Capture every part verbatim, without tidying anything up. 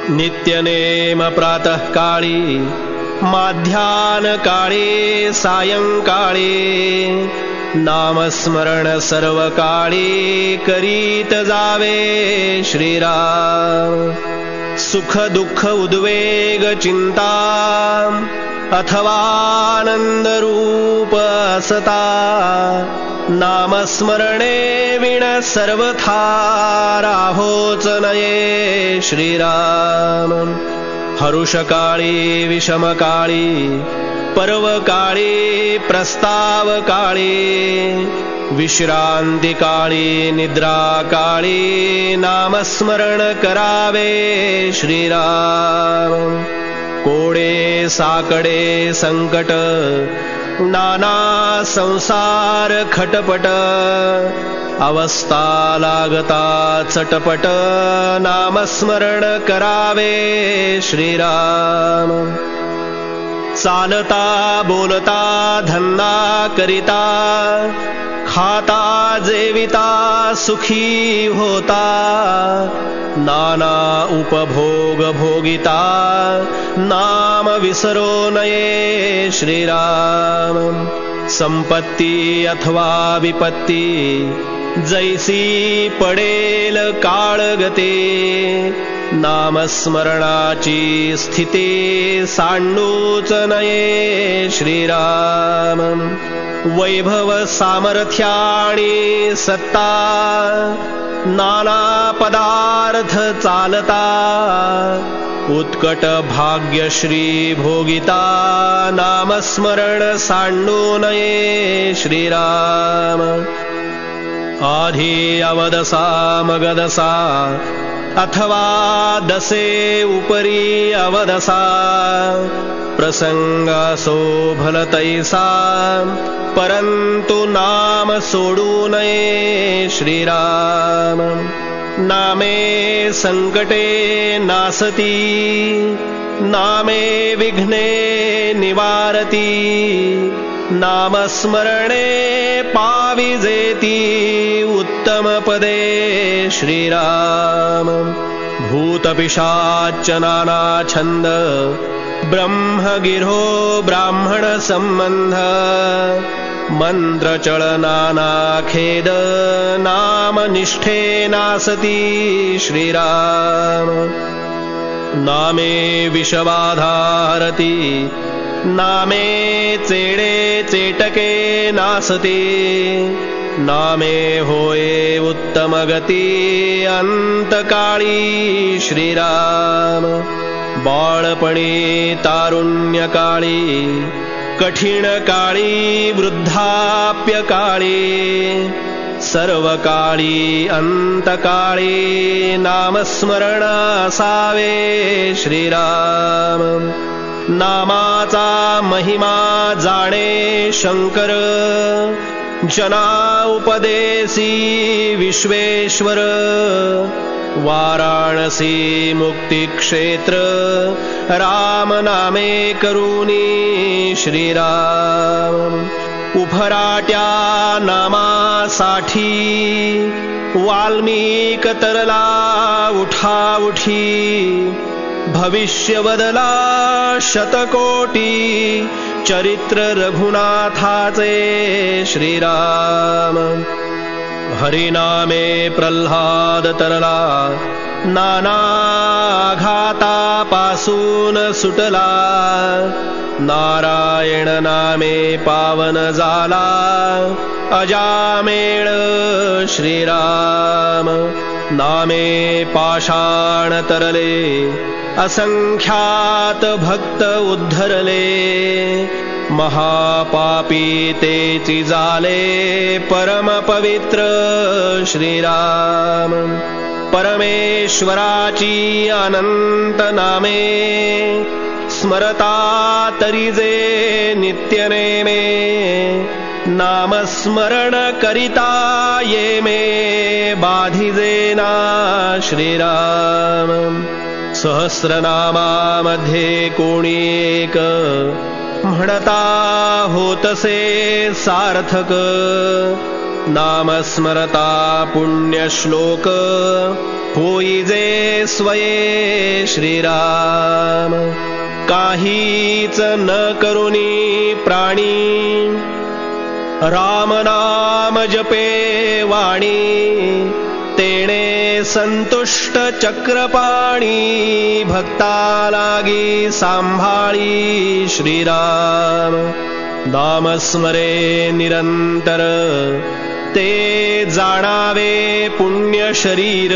नित्यनेम प्रातः काळी माध्यान काळी सायंकाळी नामस्मरण सर्व काळी करीत जावे श्रीराम. सुख दुःख उद्वेग चिंता अथवा आनंद रूप असता नामस्मरणे विण सर्वथा राहोच नये श्रीराम. हरुषकाळी विषमकाळी पर्वकाळी प्रस्तावकाळी विश्रांतिकाळी निद्राकाळी नामस्मरण करावे श्रीराम. कोडे साकडे संकट नाना संसार खटपट अवस्था लागता चटपट नामस्मरण करावे श्रीराम. चालता बोलता धंदा करिता खाता जेविता सुखी होता नाना उपभोग भोगिता नाम विसरो नये श्रीराम. संपत्ती अथवा विपत्ती जैसी पडेल काळगते नामस्मरणाची स्थिती सांडूच नये श्रीराम. वैभव सामर्थ्याणी सत्ता नाना पदार्थ चालता उत्कट भाग्यश्री भोगिता नामस्मरण सांडू नये श्रीराम. आधी अवदसा मगदसा अथवा दसे उपरी अवदसा प्रसंग शोभल तैसा परंतु नाम सोडू नये श्रीराम. नामे संकटे नासती नामे विघ्ने निवारती नामस्मरणे पाविजेती उत्तम पदे श्रीराम. भूतपिशाच नाना छंद ब्रह्मगिरो ब्राह्मण संबंध मंत्रचळ नाना खेद नाम निष्ठे नासती श्रीराम. नामे विषबाधारती नामे चेडे चेटके नासती नामे होय उत्तम गती अंतकाळी श्रीराम. बाळपणी तारुण्यकाळी कठीण काळी वृद्धाप्य काळी सर्व काळी अंतकाळी नामस्मरण असावे श्रीराम. नामाचा महिमा जाणे शंकर जना उपदेसी विश्वेश्वर. वाराणसी मुक्ती क्षेत्र राम नामे करुणी श्रीराम. उभराट्या नामासाठी वाल्मीक तरला उठा उठी भविष्य बदला शतकोटी चरित्र रघुनाथाचे श्रीराम. हरिनामे प्रल्हाद तरला नाना घातापासून सुटला नारायण नामे पावन झाला अजामेळ श्रीराम. नामे पाषाण तरले असंख्यात भक्त उद्धरले महापापी तेची झाले परम पवित्र श्रीराम. परमेश्वराची अनंत नामे स्मरता तरी जे नित्य नेमे नामस्मरण करिता ये मे बाधिजेना श्रीराम. सहस्रनामामध्ये कोणी एक म्हणता होतसे सार्थक नामस्मरता पुण्यश्लोक होईजे स्वये श्रीराम. काहीच न करुणी प्राणी राम नाम जपे वाणी. तेणे संतुष्ट चक्रपाणी भक्ता लागी सांभाळी श्रीराम. नामस्मरे निरंतर ते जाणावे पुण्य शरीर.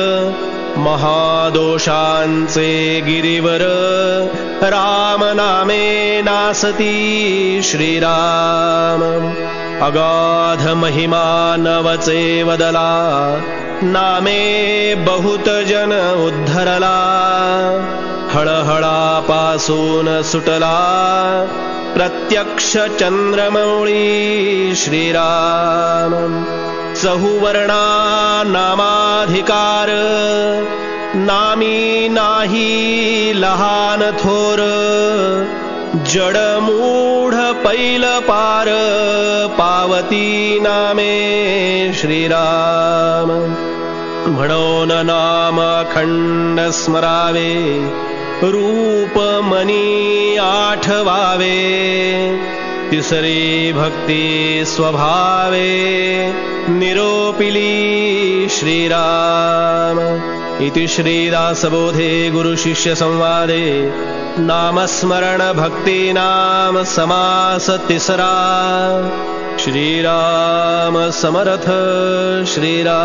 महादोषांचे गिरीवर राम नामे नासती श्रीराम. अगाध महिमा नवचे वदला नामे बहुत जन उद्धरला. हळहळापासून सुटला प्रत्यक्ष चंद्रमौळी श्रीराम. चहुवर्णा नामाधिकार नामी नाही लहान थोर. जडमूढ पैल पार पावती नामे श्रीराम. म्हणून नाम अखंड स्मरावे रूप मनी आठवावे. तिसरी भक्ती स्वभावे निरोपिली श्रीराम. इति श्रीदासबोधे गुरुशिष्य संवादे नामस्मरण भक्ती नाम समास तिसरा. श्रीराम समर्थ श्रीराम.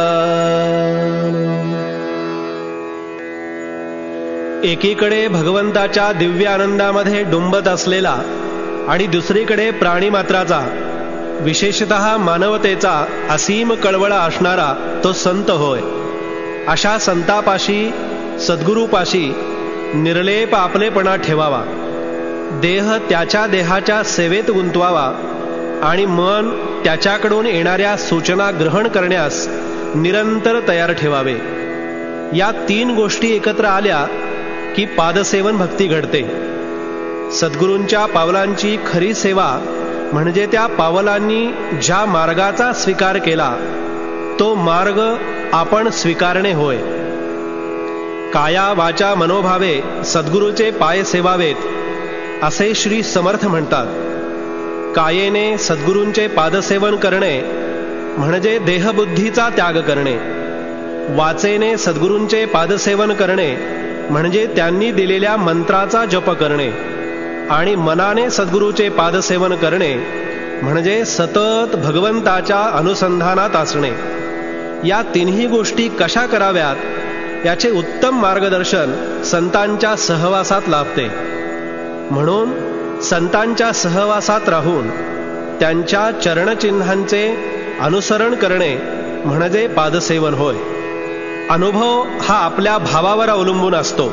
एकीकडे भगवंताच्या दिव्य आनंदामध्ये डुंबत असलेला आणि दुसरीकडे प्राणीमात्राचा विशेषतः मानवतेचा असीम कळवळा असणारा तो संत होय. अशा संतापाशी सद्गुरूपाशी निर्लेप आपलेपणा ठेवावा. देह त्याच्या देहाच्या सेवेत गुंतवावा आणि मन त्याच्याकडून येणाऱ्या सूचना ग्रहण करण्यास निरंतर तयार ठेवावे. या तीन गोष्टी एकत्र आल्या की पादसेवन भक्ती घडते. सद्गुरूंच्या पावलांची खरी सेवा म्हणजे त्या पावलांनी ज्या मार्गाचा स्वीकार केला तो मार्ग आपण स्वीकारणे होय. काया वाचा मनोभावे सद्गुरूचे पाय सेवावेत असे श्री समर्थ म्हणतात. कायेने सद्गुरूंचे पादसेवन करणे म्हणजे देहबुद्धीचा त्याग करणे. वाचेने सद्गुरूंचे पादसेवन करणे म्हणजे त्यांनी दिलेल्या मंत्राचा जप करणे. आणि मनाने सद्गुरूचे पादसेवन करणे म्हणजे सतत भगवंताच्या अनुसंधानात असणे. या तिन्ही गोष्टी कशा कराव्यात याचे उत्तम मार्गदर्शन संतांच्या सहवासात लाभते. म्हणून संतांच्या सहवासात राहून त्यांच्या चरणचिन्हांचे अनुसरण करणे म्हणजे पादसेवन होय. अनुभव हा आपल्या भावावर अवलंबून असतो.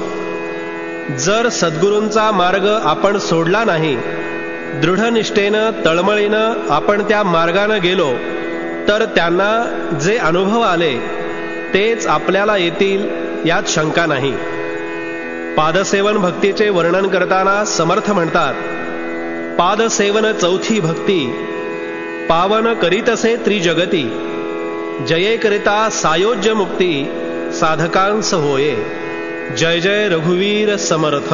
जर सद्गुरूंचा मार्ग आपण सोडला नाही, दृढ निष्ठेनं तळमळीनं आपण त्या मार्गानं गेलो तर त्यांना जे अनुभव आले तेच आपल्याला येतील यात शंका नाही. पादसेवन भक्तीचे वर्णन करताना समर्थ म्हणतात, पादसेवन चौथी भक्ती पावन करीतसे त्रिजगती. जये करिता सायोज्य मुक्ती साधकांस होये. जय जय रघुवीर समर्थ.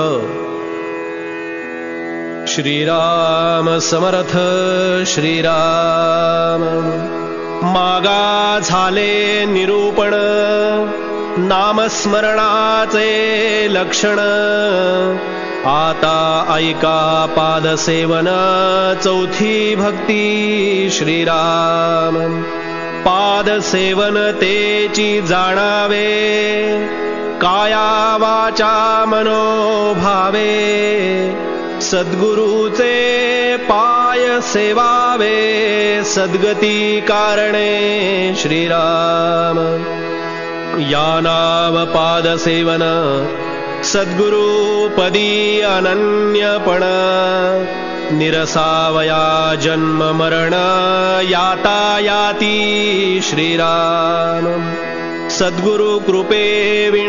श्रीराम समर्थ श्रीराम. मागा झाले निरूपण नामस्मरणाचे लक्षण. आता ऐका पादसेवन चौथी भक्ती श्रीराम. पादसेवन तेची जाणावे काया वाचा मनोभावे. सद्गुरूचे पाय सेवावे सद्गती कारणे श्रीराम. या नाव पादसेवन सद्गुरु पदी अनन्यपण. निरसावया जन्म मरण यातायाती श्रीराम. सद्गुरु कृपे विण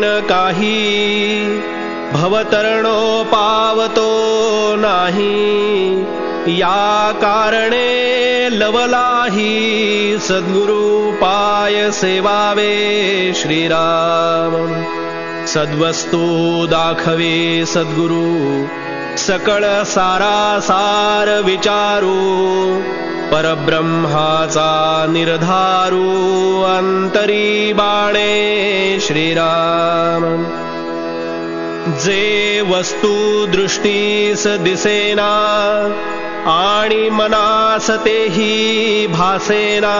काही भवतरणो पावतो नाही. या कारणे लवलाही सद्गुरु पाय सेवावे श्रीराम. सद्वस्तू दाखवे सद्गुरु सकळ सारासार विचारू. परब्रह्माचा निर्धारू अंतरी बाणे श्रीराम. जे वस्तू दृष्टीस दिसेना आणि मनास तेही भासेना.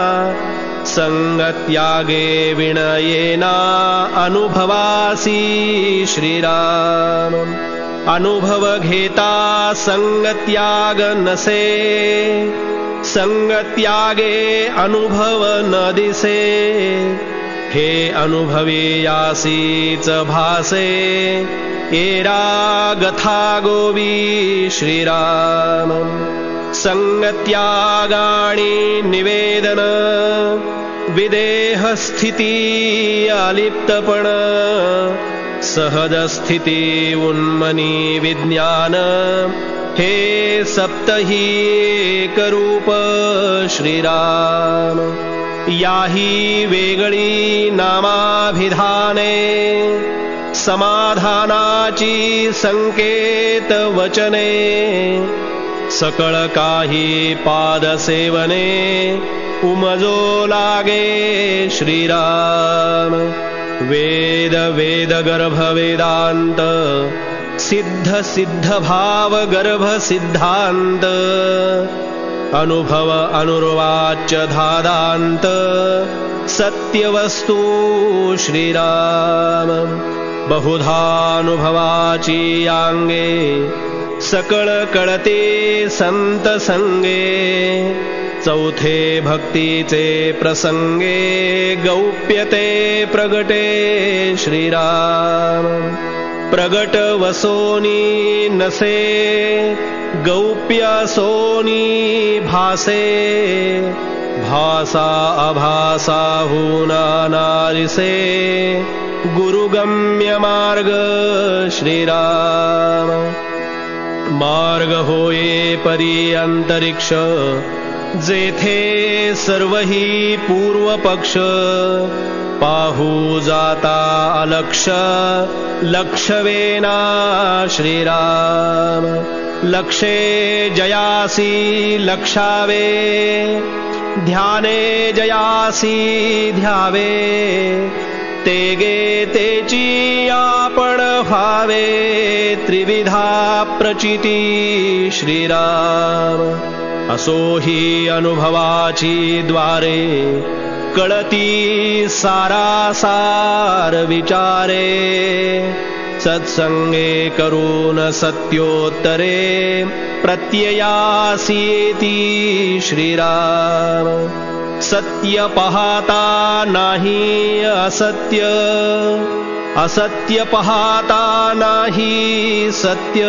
संगत्यागे विणयेना अनुभवासी श्रीराम. अनुभव घेता संगत्याग नसे. संगत्यागे अनुभव न दिसे. हे अनुभवी यासीच भासे. एरा गथा गोवी श्रीराम. संगत्यागाणी निवेदन विदेह स्थिती अलिप्तपण. सहज स्थिती उन्मनी विज्ञान. हे सप्तही एकरूप श्रीराम. याही वेगळी नामाभिधाने. समाधानाची संकेत वचने. सकळ काही पादसेवने. उमजो लागे श्रीराम. वेद वेद गर्भ वेदांत. सिद्ध सिद्ध भाव गर्भ सिद्धांत. अनुभव अनुर्वाच्य धादांत. सत्यवस्तू श्रीराम. बहुधानुभवाची अंगे. सकळ कळते संत संगे. चौथे भक्तीचे प्रसंगे. गौप्यते प्रगटे श्रीराम. प्रगट वसोनी नसे. गौप्य सोनी भासे. भासा अभासा होना नारिसे. गुरुगम्य मार्ग श्रीराम. मार्ग होये परी अंतरिक्ष. जेथे सर्वही पूर्व पक्ष. पाहू जाता अलक्ष. लक्षवेना श्रीराम. लक्षे जयासी लक्षावे. ध्याने जयासी ध्यावे. तेगे तेची आपण व्हावे. त्रिविधा प्रचिती श्रीराम. असोही अनुभवाची द्वारे. कळती सारासार विचारे. सत्संगे करून सत्योत्तरे. प्रत्ययासी येती श्रीराम. सत्य पाहता नाही असत्य. असत्य पाहता नाही सत्य.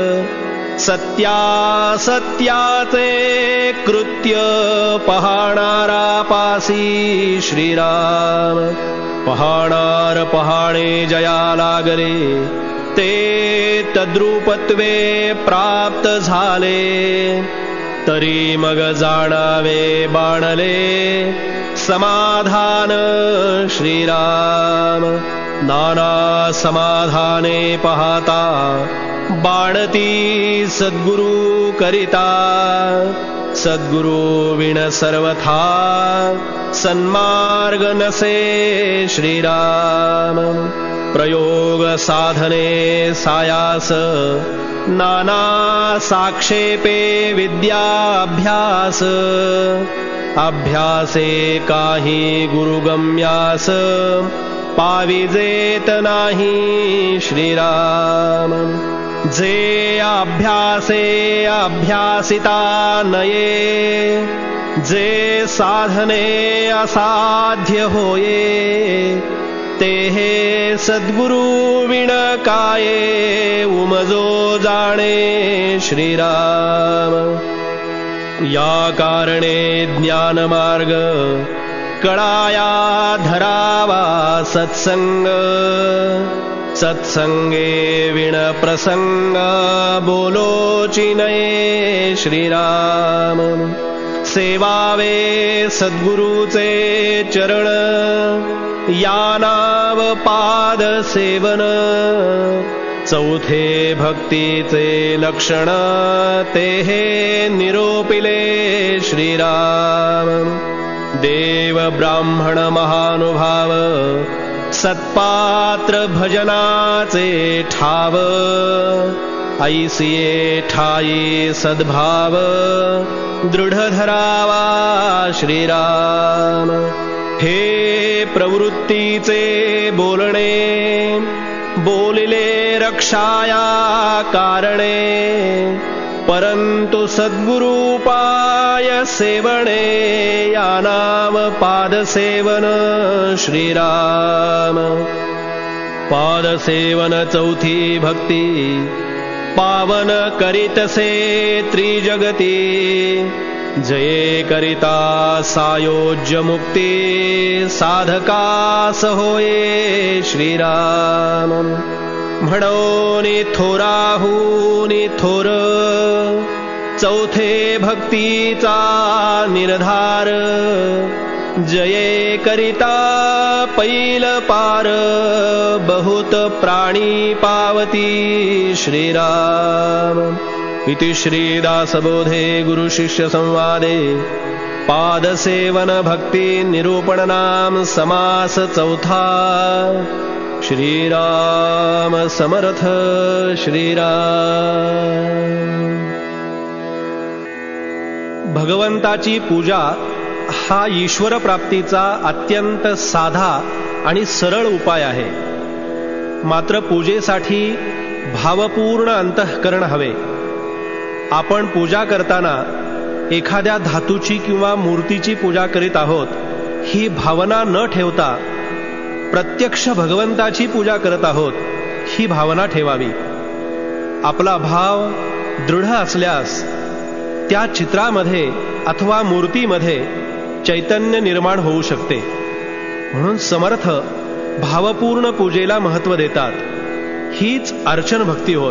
सत्यासत्याचे कृत्य पाहणारा पासी श्रीराम. पाहणार पाहणे जया लागले. ते तद्रूपत्वे प्राप्त झाले. तरी मग जाणावे बाणले. समाधान श्रीराम. नाना समाधाने पाहता. बाणती सद्गुरु करिता. सद्गुरु विण सर्वथा. सन्मार्ग नसे श्रीराम. प्रयोग साधने सायास. नाना साक्षेपे विद्याभ्यास. अभ्यासे काही गुरुगम्यास. पाविजेत नाही श्रीराम. जे अभ्यासे अभ्यासिता नये. जे साधने असाध्य होये. ते हे सद्गुरु विण काये. उमजो जाणे श्रीराम. या कारणे ज्ञानमार्ग. कळाया धरावा सत्संग. सत्संगे विण प्रसंग बोलोची नये श्रीराम. सेवावे सद्गुरूचे चरण या नाव पाद सेवन. चौथे भक्तीचे लक्षण ते हे निरोपिले श्रीराम. देव ब्राह्मण महानुभाव सत्पात्र भजनाचे ठाव. ऐसिये ठाई सद्भाव दृढ धरावा श्रीराम. हे प्रवृत्तीचे बोलणे बोलिले रक्षाया कारणे. परंतु सद्गुरूपाय सेवणे या नाम पाद सेवन श्रीराम. पाद सेवन चौथी भक्ती पावन करीतसे त्रिजगती. जये करिता सायोज्य मुक्ती साधकास होये श्रीराम. म्हणोनी थोराहुनी थोर चौथे भक्तीचा निर्धार. जये करिता पैल पार बहुत प्राणी पावती श्रीराम. इति श्रीदासबोधे गुरु शिष्य संवादे पादसेवन भक्ती निरूपण नाम समास चौथा. श्रीराम समर्थ श्रीराम. भगवंताची पूजा हा ईश्वर प्राप्तीचा अत्यंत साधा आणि सरळ उपाय आहे. मात्र पूजेसाठी भावपूर्ण अंतःकरण हवे. आपण पूजा करताना एखाद्या धातूची किंवा मूर्तीची पूजा करीत आहोत ही भावना न ठेवता प्रत्यक्ष भगवंताची पूजा करत आहोत ही भावना ठेवावी. आपला भाव दृढ असल्यास त्या चित्रामध्ये अथवा मूर्तीमध्ये चैतन्य निर्माण होऊ शकते. म्हणून समर्थ भावपूर्ण पूजेला महत्त्व देतात. हीच अर्चन भक्ती होय.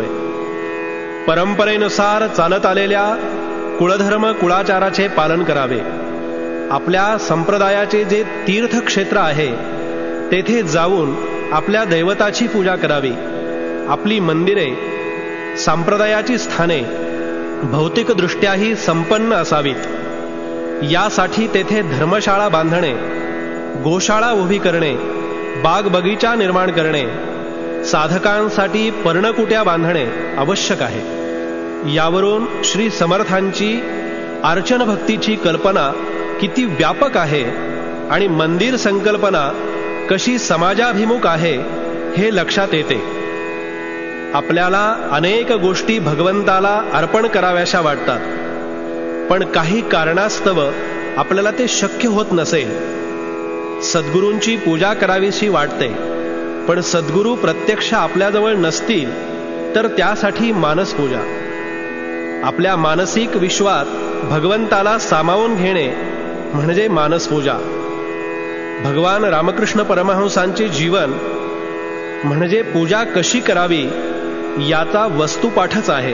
परंपरेनुसार चालत आलेल्या कुळधर्म कुळाचाराचे पालन करावे. आपल्या संप्रदायाचे जे तीर्थक्षेत्र आहे तेथे जाऊन आपल्या दैवताची पूजा करावी. आपली मंदिरे संप्रदायाची स्थाने भौतिकदृष्ट्याही संपन्न असावीत. यासाठी तेथे धर्मशाळा बांधणे, गोशाळा उभी करणे, बाग बगीचा निर्माण करणे, साधकांसाठी पर्णकुट्या बांधणे आवश्यक आहे. यावरून श्री समर्थांची अर्चन भक्तीची कल्पना किती व्यापक आहे आणि मंदिर संकल्पना कशी समाजाभिमुख आहे हे लक्षात येते. आपल्याला अनेक गोष्टी भगवंताला अर्पण कराव्याशा वाटतात, पण काही कारणास्तव आपल्याला ते शक्य होत नसेल. सद्गुरूंची पूजा करावीशी वाटते, पण सद्गुरू प्रत्यक्ष आपल्याजवळ नसतील तर त्यासाठी मानस पूजा. आपल्या मानसिक विश्वात भगवंताला सामावून घेणे म्हणजे मानस पूजा. भगवान रामकृष्ण परमहंसांचे जीवन म्हणजे पूजा कशी करावी याचा वस्तुपाठच आहे.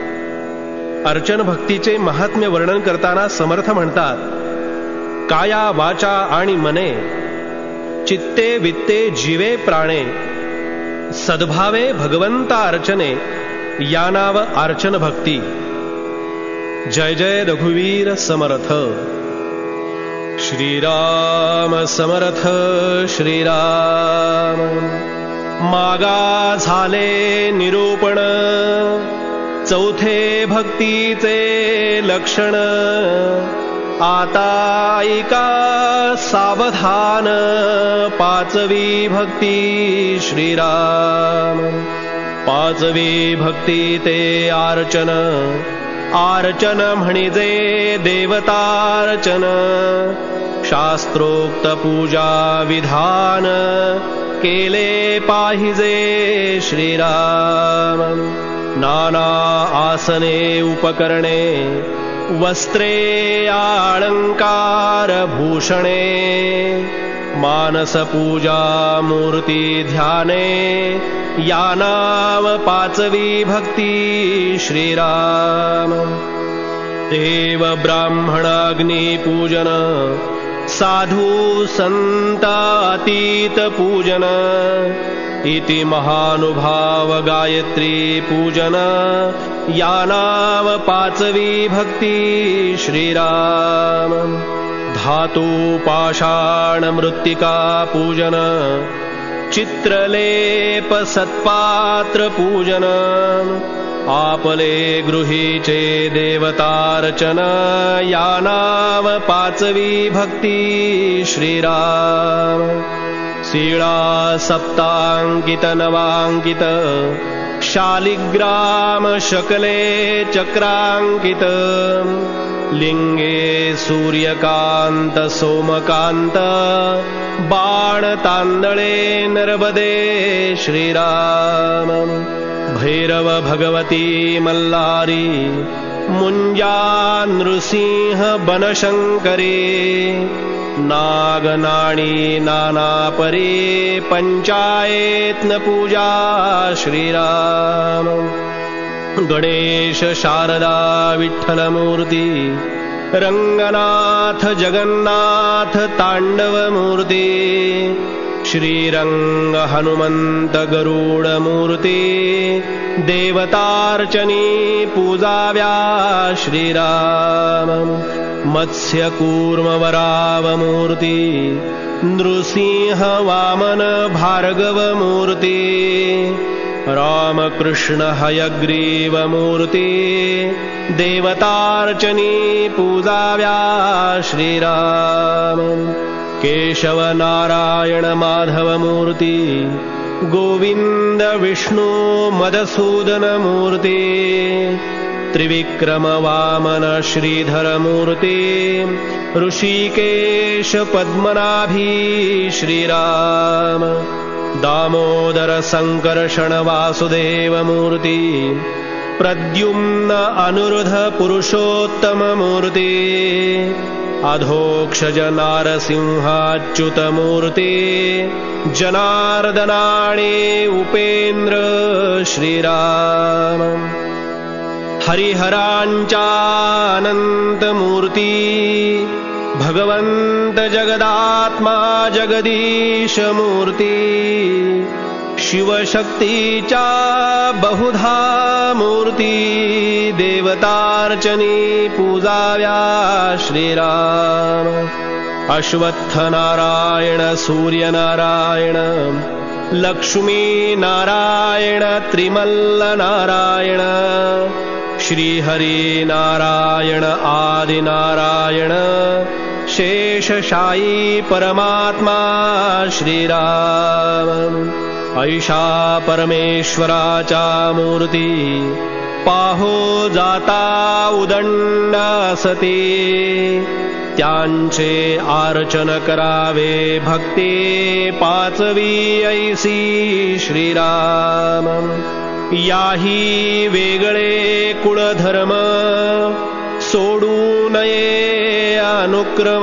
अर्चन भक्तीचे महात्म्य वर्णन करताना समर्थ म्हणतात, काया वाचा आणि मने चित्ते वित्ते जीवे प्राणे सद्भावे भगवंता अर्चने या नाव अर्चन भक्ती. जय जय रघुवीर समर्थ. श्रीराम समर्थ श्रीराम. मागा झाले निरूपण चौथे भक्तीचे लक्षण. आता ऐका सावधान पाचवी भक्ती श्रीराम. पाचवी भक्ती ते अर्चन. अर्चन म्हणजे देवतार्चन. शास्त्रोक्त पूजा विधान केले पाहिजे श्रीराम. नाना आसने उपकरणे वस्त्रे अलंकार भूषणे. मानस पूजा मूर्ती ध्याने या नाम पाचवी भक्ती श्रीराम. देव ब्राह्मण अग्नी पूजन, साधू संत अतीत पूजन, इति महानुभाव गायत्री पूजन, या नाम पाचवी भक्ती श्रीराम. धातु पाषाण मृत्तिका पूजन, चित्रलेप सत्पात्र पूजन, आपले गृहीचे देवतार्चन, या नाम पाचवी भक्ती श्रीराम. शिळा सप्तांकित नवांकित, शालिग्राम शकले चक्रांकित, लिंगे सूर्यकांत सोमकांत, बाण तांदळे नर्मदे श्रीराम. भैरव भगवती मल्लारी, मुंजा नृसिंह बनशंकरी, नागनाणी नाना परी, पंचायतन पूजा श्रीराम. गणेश शारदा विठ्ठल मूर्ती, रंगनाथ जगन्नाथ तांडव मूर्ती, श्रीरंग हनुमंत गरुड मूर्ती, देवतार्चनी पूजाव्या श्रीराम. मत्स्य कूर्म वराव मूर्ती, नृसिंह वामन भार्गव मूर्ती, रामकृष्ण हयग्रीव मूर्ती, देवतार्चनी पूजाव्या श्रीराम. केशव नारायण माधव मूर्ती, गोविंद विष्णू मधुसूदन मूर्ती, त्रिविक्रम वामन श्रीधर मूर्ती, ऋषिकेश पद्मनाभी श्रीराम. दामोदर संकर्षण वासुदेव मूर्ती, प्रद्युम्न अनुरुध पुरुषोत्तम मूर्ती, अधोक्षज नारसिंहाच्युत मूर्ती, जनार्दनाणी उपेंद्र श्रीराम. हरिहरांच्या अनंत मूर्ती, भगवंत जगदात्मा जगदीश मूर्ती, शिवशक्तीच्या बहुधा मूर्ती, देवतार्चनी पूजाव्या श्रीराम. अश्वत्थ नारायण सूर्य नारायण, लक्ष्मी नारायण त्रिमल्ल नारायण, श्रीहरी नारायण आदि नारायण, शेषशायी परमात्मा श्रीराम. ऐशा परमेश्वराच्या मूर्ती, पाहो जाता उदंड असती, त्यांचे आर्चन करावे भक्ती, पाचवी ऐसी श्रीराम. याही वेगळे कुळधर्म, सोडू नये अनुक्रम,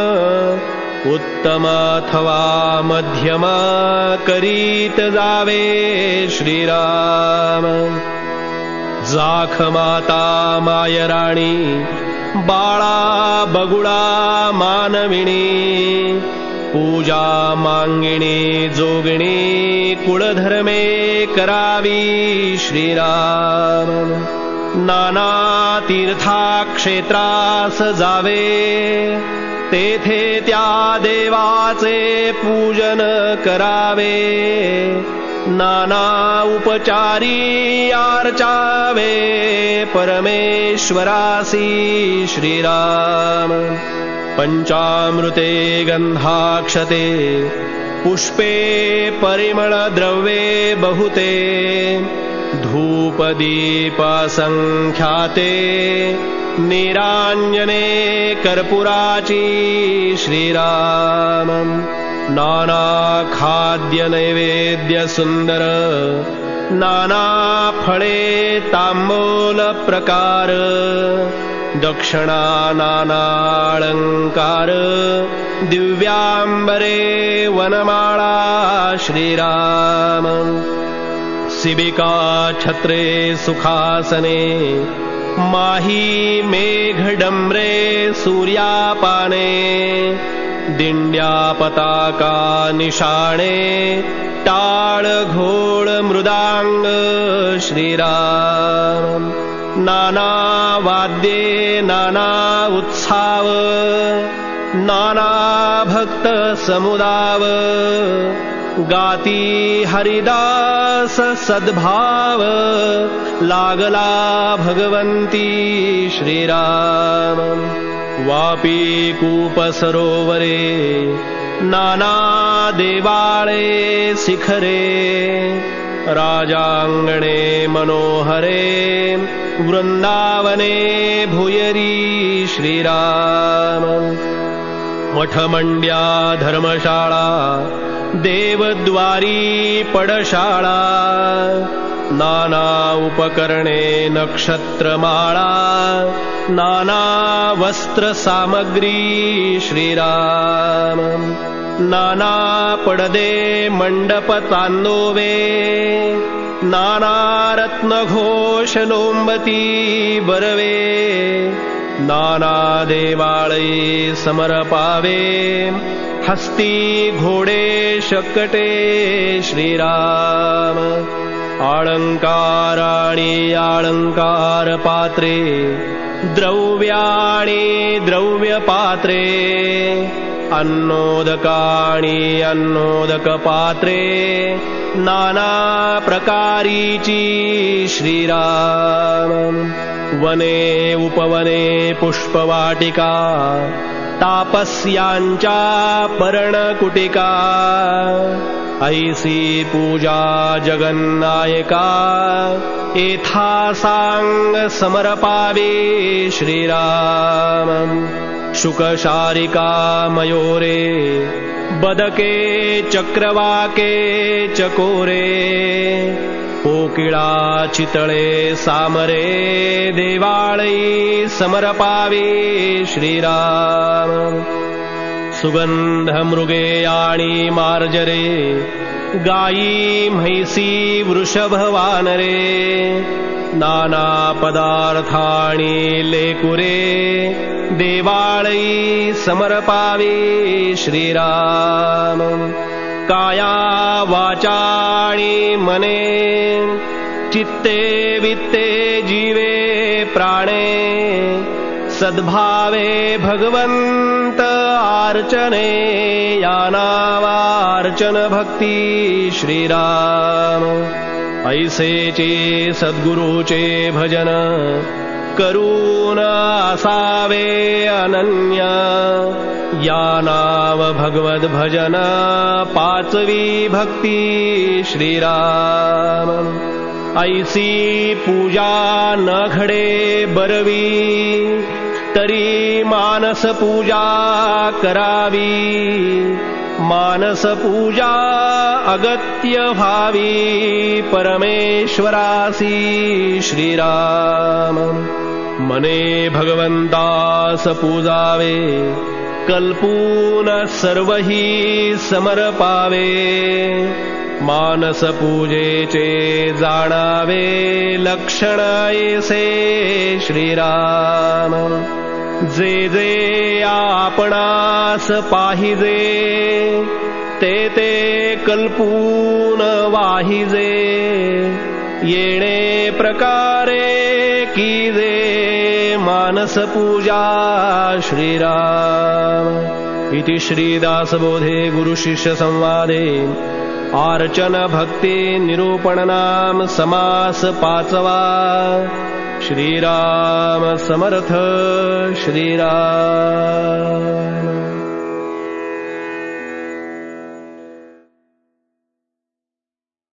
उत्तम अथवा मध्यम करीत जावे श्रीराम. जाख माता मायराणी, बाळा बगुळा मानविणी, पूजा मांगिणी जोगिणी, कुळधर्मे करावी श्रीराम. नाना तीर्थाक्षेत्रास जावे, तेथे त्या देवाचे पूजन करावे, नाना उपचारी अर्चावे परमेश्वरासी श्रीराम. पंचामृते गंधाक्षते, पुष्पे परिमळ द्रव्ये बहुते, धूप दीप संख्याते, निरांजने कर्पुराची श्रीराम. नाना खाद्य नैवेद्य सुंदर, नाना फळे तांबूल प्रकार, दक्षिणा नाना अलंकार, दिव्यांबरे वनमाळा श्रीराम. सिबिका छत्रे सुखासने माही मेघडम्रे सूर्यापाने दिंड्या पताका निशाणे टाळ घोळ मृदांग श्रीराम नाना वाद्ये नाना उत्साव नाना भक्त समुदाव गाती हरिदास सद्भाव लागला भगवंती श्रीराम वापी कूप सरोवरे नाना देवाळे शिखरे राजांगणे मनोहरे वृंदावने भूयरी श्रीराम मठमंड्या धर्मशाळा देवद्वारी पडशाळा नाना उपकरणे नक्षत्रमाळा नाना वस्त्र सामग्री श्रीराम नाना पडदे मंडप चांदोवे नाना रत्नघोष लोंबती बरवे नाना देवाळे समरपावे हस्ती घोडे शकटे श्रीराम अलंकाराणि अलंकार पात्रे द्रव्याणि द्रव्य पात्रे अन्नोदकाणि अन्नोदक पात्रे नाना प्रकारीची श्रीराम वने उपवने पुष्पवाटिका तापस्यांच्या पर्णकुटिका ऐसी पूजा जगन्नायका एथा सांग समरपावे श्रीराम शुकशारिका मयोरे बदके चक्रवाके चकोरे कोकिळा चितळे सामरे देवाळी समरपावे श्रीराम सुगंध मृगे आणि मार्जरे गायी म्हैसी वृषभ वानरे नाना पदार्थाणी लेकुरे देवाळी समरपावे श्रीराम काया वाचाणी मने चित्ते वित्ते जीवे प्राणे सद्भावे भगवंत आर्चने या नावार्चन भक्ती श्रीराम ऐसेचे सद्गुरूचे भजन करून असावे अनन्य या नाव भगवद भजन पाचवी भक्ती श्रीराम ऐसी पूजा न घडे बरवी तरी मानस पूजा करावी मानस पूजा अगत्य भावी परमेश्वरासी श्रीराम मने भगवंतास पूजावे कल्पून सर्वही समर्पावे मानस पूजेचे जाणावे लक्षण ऐसे श्रीराम जे जे आपणास पाहिजे ते ते कल्पून वाहिजे येणे प्रकारे कीजे मानस पूजा श्रीराम इति श्रीदासबोधे गुरुशिष्य संवादे अर्चन भक्ती निरूपण नाम समास पाचवा श्रीराम समर्थ श्रीराम